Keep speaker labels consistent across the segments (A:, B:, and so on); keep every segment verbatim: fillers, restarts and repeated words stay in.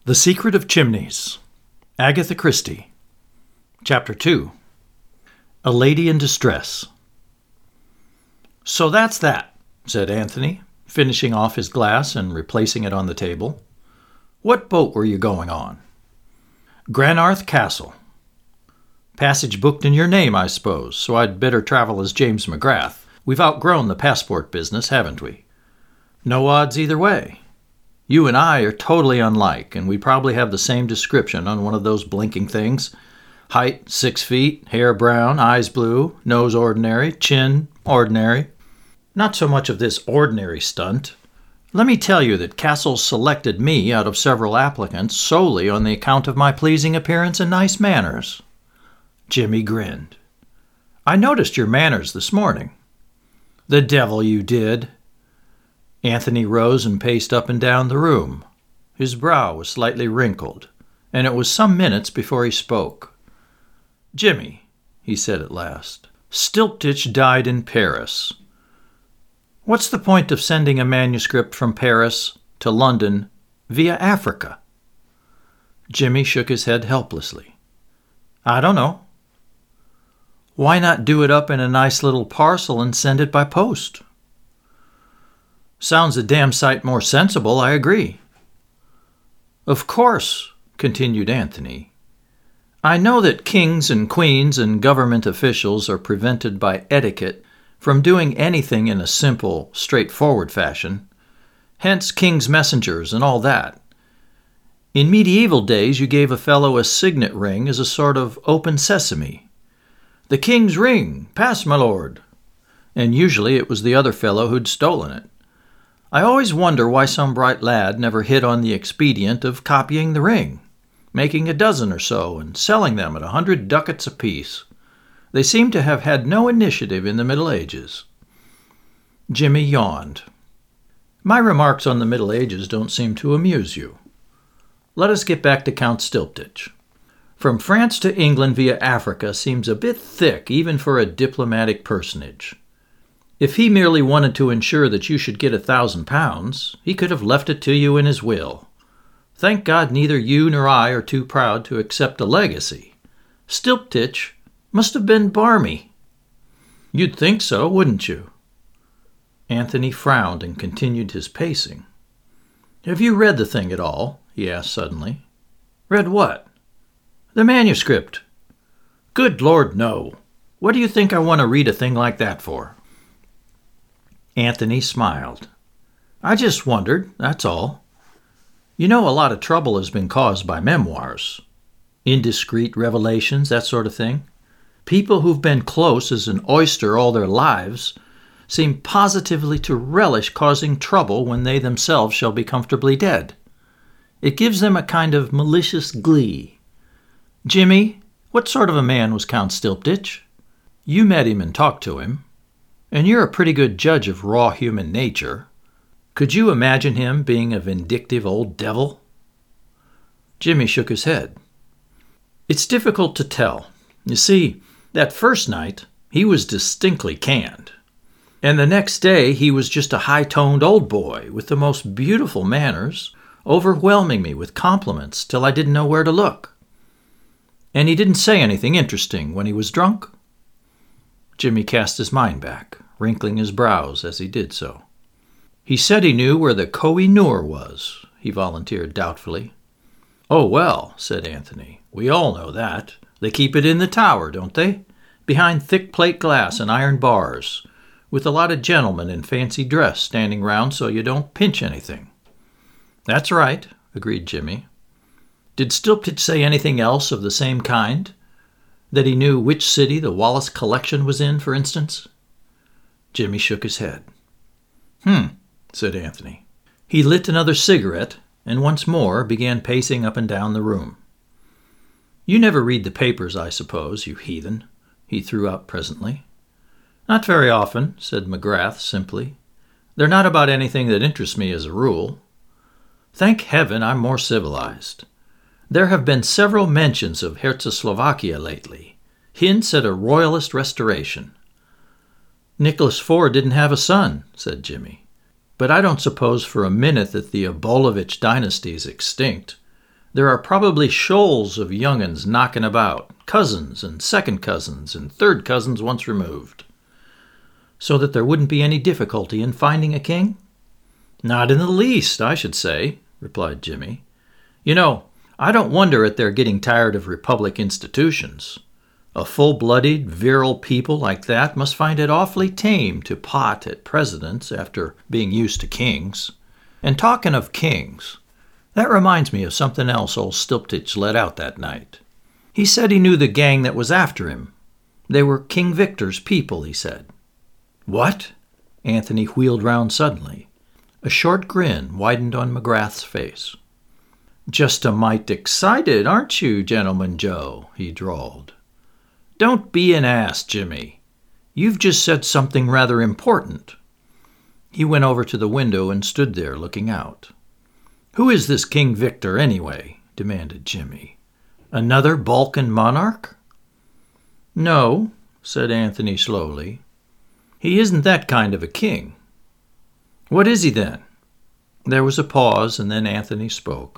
A: The Secret of Chimneys, Agatha Christie. Chapter two. A Lady in Distress. "So that's that," said Anthony, finishing off his glass and replacing it on the table. "What boat were you going on?" "Granarth Castle." "Passage booked in your name, I suppose, so I'd better travel as James McGrath. We've outgrown the passport business, haven't we?" "No odds either way. You and I are totally unlike, and we probably have the same description on one of those blinking things. Height, six feet, hair brown, eyes blue, nose ordinary, chin ordinary. Not so much of this ordinary stunt. Let me tell you that Castle selected me out of several applicants solely on the account of my pleasing appearance and nice manners." Jimmy grinned. "I noticed your manners this morning." "The devil you did." Anthony rose and paced up and down the room. His brow was slightly wrinkled, and it was some minutes before he spoke. "Jimmy," he said at last, "Stilptitch died in Paris. What's the point of sending a manuscript from Paris to London via Africa?" Jimmy shook his head helplessly. "I don't know." "Why not do it up in a nice little parcel and send it by post?" "Sounds a damn sight more sensible, I agree." "Of course," continued Anthony, "I know that kings and queens and government officials are prevented by etiquette from doing anything in a simple, straightforward fashion. Hence king's messengers and all that. In medieval days you gave a fellow a signet ring as a sort of open sesame. 'The king's ring, pass, my lord.' And usually it was the other fellow who'd stolen it. I always wonder why some bright lad never hit on the expedient of copying the ring, making a dozen or so, and selling them at a hundred ducats apiece. They seem to have had no initiative in the Middle Ages." Jimmy yawned. "My remarks on the Middle Ages don't seem to amuse you. Let us get back to Count Stilptitch. From France to England via Africa seems a bit thick even for a diplomatic personage. If he merely wanted to ensure that you should get a thousand pounds, he could have left it to you in his will. Thank God neither you nor I are too proud to accept a legacy. Stilptitch must have been barmy." "You'd think so, wouldn't you?" Anthony frowned and continued his pacing. "Have you read the thing at all?" he asked suddenly. "Read what?" "The manuscript." "Good Lord, no. What do you think I want to read a thing like that for?" Anthony smiled. "I just wondered, that's all. You know a lot of trouble has been caused by memoirs. Indiscreet revelations, that sort of thing. People who've been close as an oyster all their lives seem positively to relish causing trouble when they themselves shall be comfortably dead. It gives them a kind of malicious glee. Jimmy, what sort of a man was Count Stilptitch? You met him and talked to him, and you're a pretty good judge of raw human nature. Could you imagine him being a vindictive old devil?" Jimmy shook his head. "It's difficult to tell. You see, that first night he was distinctly canned, and the next day he was just a high-toned old boy with the most beautiful manners, overwhelming me with compliments till I didn't know where to look." "And he didn't say anything interesting when he was drunk?" Jimmy cast his mind back, wrinkling his brows as he did so. "He said he knew where the Koh-i-Noor was," he volunteered doubtfully. "Oh, well," said Anthony, "we all know that. They keep it in the tower, don't they? Behind thick plate glass and iron bars, with a lot of gentlemen in fancy dress standing round so you don't pinch anything." "That's right," agreed Jimmy. "Did Stilptitch say anything else of the same kind? That he knew which city the Wallace collection was in, for instance?" Jimmy shook his head. "Hmm," said Anthony. He lit another cigarette and once more began pacing up and down the room. "You never read the papers, I suppose, you heathen," he threw out presently. "Not very often," said McGrath simply. "They're not about anything that interests me as a rule. Thank heaven I'm more civilized. There have been several mentions of Czechoslovakia lately, hints at a royalist restoration." "Nicholas the Fourth didn't have a son," said Jimmy. "But I don't suppose for a minute that the Obolovitch dynasty is extinct. There are probably shoals of young'uns knocking about, cousins and second cousins and third cousins once removed. So that there wouldn't be any difficulty in finding a king? Not in the least, I should say, replied Jimmy. You know, I don't wonder at their getting tired of republic institutions. A full-blooded, virile people like that must find it awfully tame to pot at presidents after being used to kings. And talking of kings, that reminds me of something else old Stilptich let out that night. He said he knew the gang that was after him. They were King Victor's people, he said. What? Anthony wheeled round suddenly. A short grin widened on McGrath's face. Just a mite excited, aren't you, Gentleman Joe? He drawled. Don't be an ass, Jimmy. You've just said something rather important. He went over to the window and stood there looking out. Who is this King Victor, anyway? Demanded Jimmy. Another Balkan monarch? No, said Anthony slowly. He isn't that kind of a king. What is he then? There was a pause, and then Anthony spoke.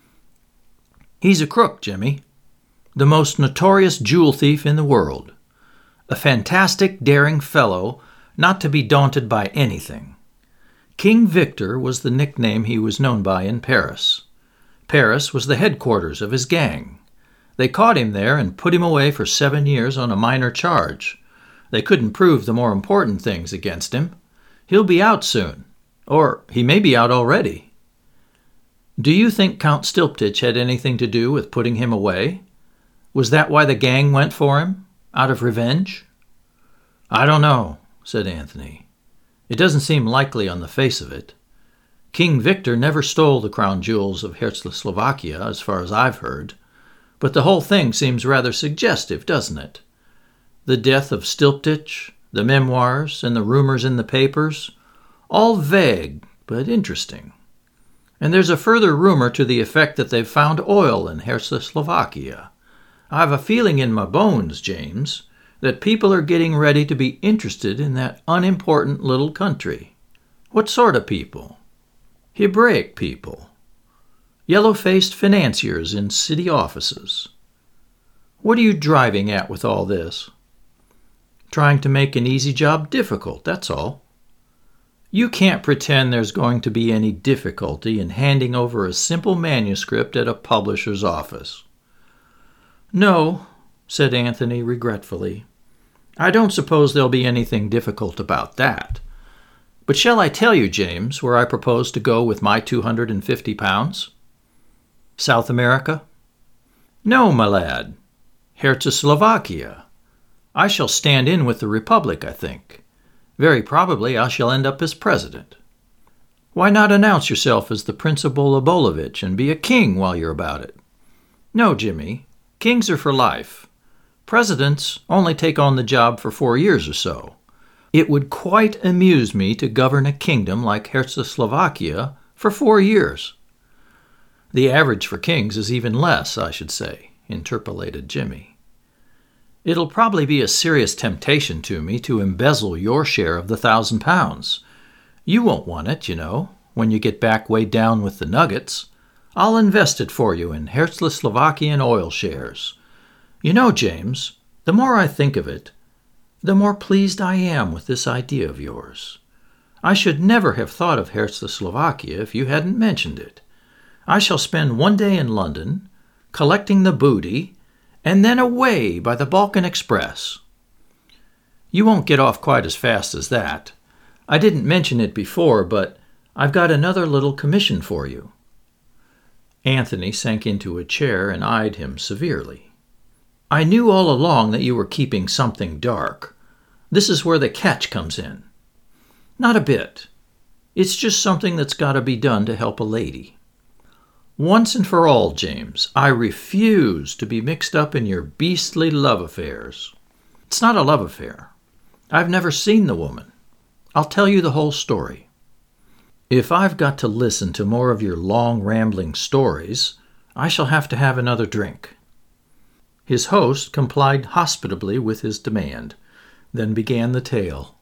A: He's a crook, Jimmy. The most notorious jewel thief in the world. A fantastic, daring fellow, not to be daunted by anything. King Victor was the nickname he was known by in Paris. Paris was the headquarters of his gang. They caught him there and put him away for seven years on a minor charge. They couldn't prove the more important things against him. He'll be out soon. Or he may be out already. Do you think Count Stilptich had anything to do with putting him away? Was that why the gang went for him? Out of revenge? I don't know, said Anthony. It doesn't seem likely on the face of it. King Victor never stole the crown jewels of Czechoslovakia, as far as I've heard. But the whole thing seems rather suggestive, doesn't it? The death of Stilptich, the memoirs, and the rumors in the papers, all vague but interesting. And there's a further rumor to the effect that they've found oil in Czechoslovakia. I've a feeling in my bones, James, that people are getting ready to be interested in that unimportant little country. What sort of people? Hebraic people. Yellow-faced financiers in city offices. What are you driving at with all this? Trying to make an easy job difficult, that's all. You can't pretend there's going to be any difficulty in handing over a simple manuscript at a publisher's office. No, said Anthony regretfully. I don't suppose there'll be anything difficult about that. But shall I tell you, James, where I propose to go with my two hundred and fifty pounds? South America? No, my lad. Czechoslovakia. I shall stand in with the Republic, I think. Very probably I shall end up as president. Why not announce yourself as the Principal Abolovich and be a king while you're about it? No, Jimmy. Kings are for life. Presidents only take on the job for four years or so. It would quite amuse me to govern a kingdom like Czechoslovakia for four years. The average for kings is even less, I should say, interpolated Jimmy. It'll probably be a serious temptation to me to embezzle your share of the thousand pounds. You won't want it, you know, when you get back way down with the nuggets. I'll invest it for you in Czechoslovakian oil shares. You know, James, the more I think of it, the more pleased I am with this idea of yours. I should never have thought of Czechoslovakia if you hadn't mentioned it. I shall spend one day in London, collecting the booty, and then away by the Balkan Express. You won't get off quite as fast as that. I didn't mention it before, but I've got another little commission for you. Anthony sank into a chair and eyed him severely. I knew all along that you were keeping something dark. This is where the catch comes in. Not a bit. It's just something that's got to be done to help a lady. Once and for all, James, I refuse to be mixed up in your beastly love affairs. It's not a love affair. I've never seen the woman. I'll tell you the whole story. If I've got to listen to more of your long, rambling stories, I shall have to have another drink. His host complied hospitably with his demand, then began the tale.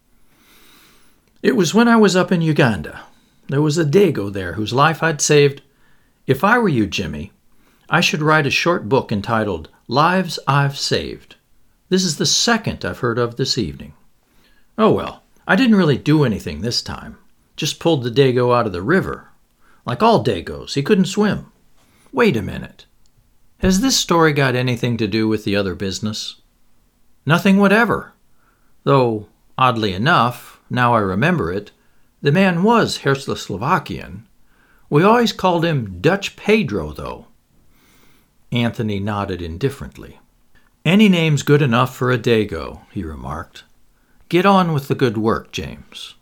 A: It was when I was up in Uganda. There was a Dago there whose life I'd saved. If I were you, Jimmy, I should write a short book entitled Lives I've Saved. This is the second I've heard of this evening. Oh well, I didn't really do anything this time. Just pulled the Dago out of the river. Like all Dagos, he couldn't swim. Wait a minute. Has this story got anything to do with the other business? Nothing whatever. Though, oddly enough, now I remember it, the man was Czechoslovakian. We always called him Dutch Pedro, though. Anthony nodded indifferently. Any name's good enough for a Dago, he remarked. Get on with the good work, James.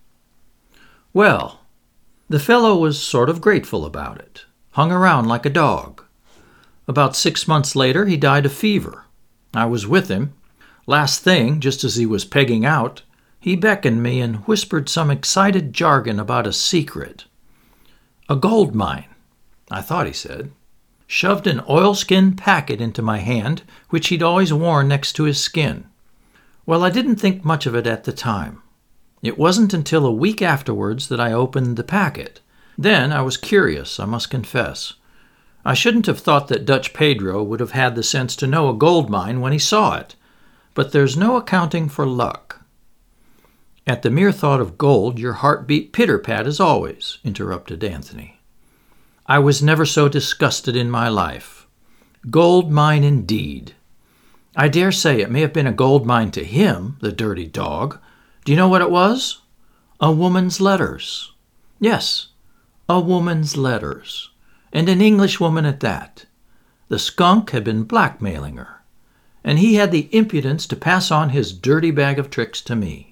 A: Well, the fellow was sort of grateful about it. Hung around like a dog. About six months later, he died of fever. I was with him. Last thing, just as he was pegging out, he beckoned me and whispered some excited jargon about a secret. A gold mine, I thought he said. Shoved an oilskin packet into my hand, which he'd always worn next to his skin. Well, I didn't think much of it at the time. It wasn't until a week afterwards that I opened the packet. Then I was curious, I must confess. I shouldn't have thought that Dutch Pedro would have had the sense to know a gold mine when he saw it. But there's no accounting for luck. At the mere thought of gold, your heart beat pitter-pat as always, interrupted Anthony. I was never so disgusted in my life. Gold mine indeed. I dare say it may have been a gold mine to him, the dirty dog. Do you know what it was? A woman's letters. Yes, a woman's letters. And an Englishwoman at that. The skunk had been blackmailing her. And he had the impudence to pass on his dirty bag of tricks to me.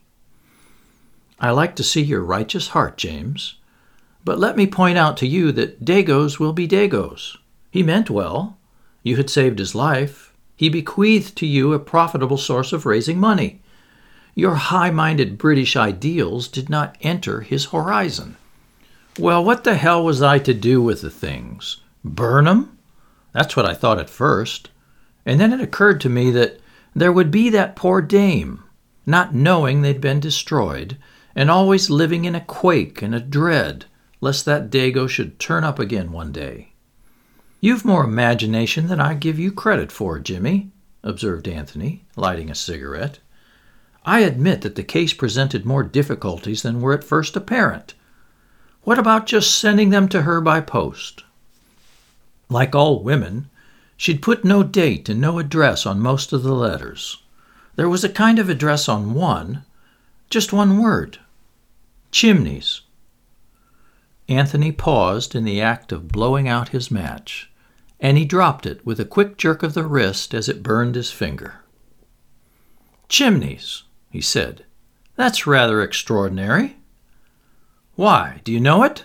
A: I like to see your righteous heart, James. But let me point out to you that Dagos will be Dagos. He meant well. You had saved his life. He bequeathed to you a profitable source of raising money. Your high-minded British ideals did not enter his horizon. Well, what the hell was I to do with the things? Burn 'em? That's what I thought at first. And then it occurred to me that there would be that poor dame, not knowing they'd been destroyed, and always living in a quake and a dread, lest that Dago should turn up again one day. You've more imagination than I give you credit for, Jimmy, observed Anthony, lighting a cigarette. I admit that the case presented more difficulties than were at first apparent. What about just sending them to her by post? Like all women, she'd put no date and no address on most of the letters. There was a kind of address on one, just one word. Chimneys. Anthony paused in the act of blowing out his match, and he dropped it with a quick jerk of the wrist as it burned his finger. Chimneys, he said. That's rather extraordinary. Why, do you know it?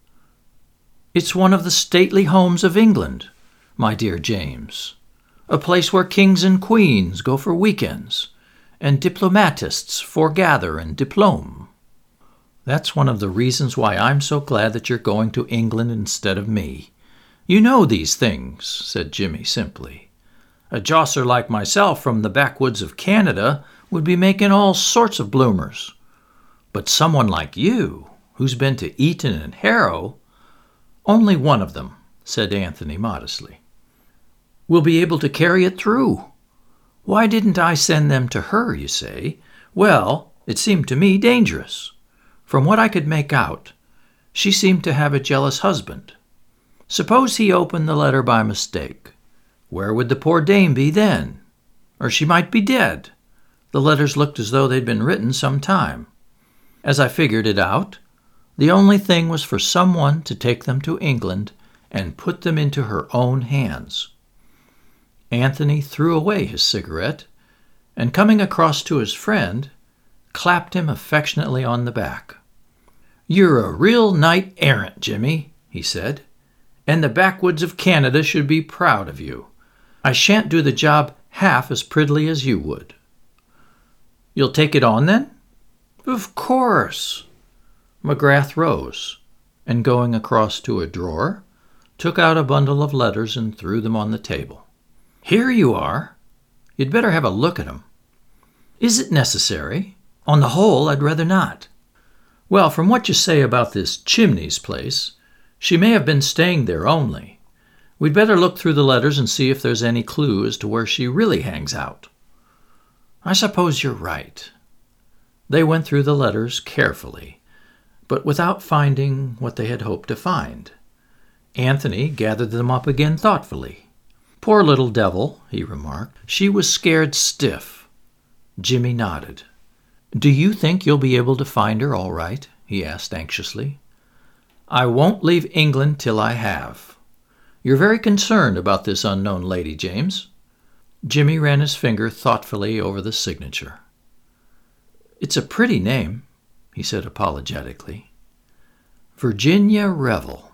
A: It's one of the stately homes of England, my dear James. A place where kings and queens go for weekends, and diplomatists foregather and diplome. That's one of the reasons why I'm so glad that you're going to England instead of me. You know these things, said Jimmy simply. A josser like myself from the backwoods of Canada would be making all sorts of bloomers. But someone like you, who's been to Eton and Harrow, only one of them, said Anthony modestly, will be able to carry it through. Why didn't I send them to her, you say? Well, it seemed to me dangerous. From what I could make out, she seemed to have a jealous husband. Suppose he opened the letter by mistake. Where would the poor dame be then? Or she might be dead. The letters looked as though they'd been written some time. As I figured it out, the only thing was for someone to take them to England and put them into her own hands. Anthony threw away his cigarette, and coming across to his friend, clapped him affectionately on the back. You're a real knight-errant, Jimmy, he said, and the backwoods of Canada should be proud of you. I shan't do the job half as prettily as you would. You'll take it on, then? Of course. McGrath rose, and going across to a drawer, took out a bundle of letters and threw them on the table. Here you are. You'd better have a look at 'em. Is it necessary? On the whole, I'd rather not. Well, from what you say about this Chimneys place, she may have been staying there only. We'd better look through the letters and see if there's any clue as to where she really hangs out." "I suppose you're right." They went through the letters carefully, but without finding what they had hoped to find. Anthony gathered them up again thoughtfully. "Poor little devil," he remarked. "She was scared stiff." Jimmy nodded. "Do you think you'll be able to find her all right?" he asked anxiously. "I won't leave England till I have. You're very concerned about this unknown lady, James." Jimmy ran his finger thoughtfully over the signature. "It's a pretty name," he said apologetically. "Virginia Revel.